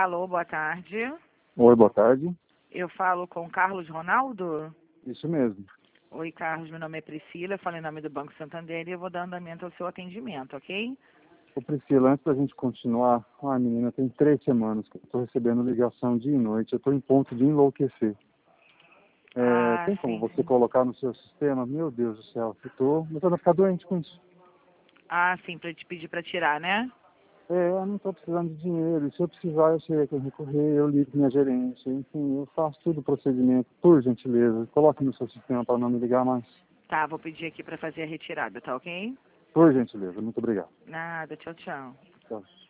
Alô, boa tarde. Oi, boa tarde. Eu falo com Carlos Ronaldo? Isso mesmo. Oi, Carlos, meu nome é Priscila, eu falo em nome do Banco Santander e eu vou dar andamento ao seu atendimento, ok? Ô Priscila, antes da gente continuar, menina, tem 3 semanas que eu estou recebendo ligação dia e noite, eu estou em ponto de enlouquecer. Tem como Sim, você sim. colocar no seu sistema? Meu Deus do céu, eu estou começando a ficar doente com isso. Sim, para te pedir para tirar, né? Eu não estou precisando de dinheiro, e se eu precisar eu sei a quem recorrer, eu ligo minha gerência, enfim, eu faço todo o procedimento, por gentileza, coloque no seu sistema para não me ligar mais. Tá, vou pedir aqui para fazer a retirada, tá ok? Por gentileza, muito obrigado. Nada, tchau, tchau. Tchau.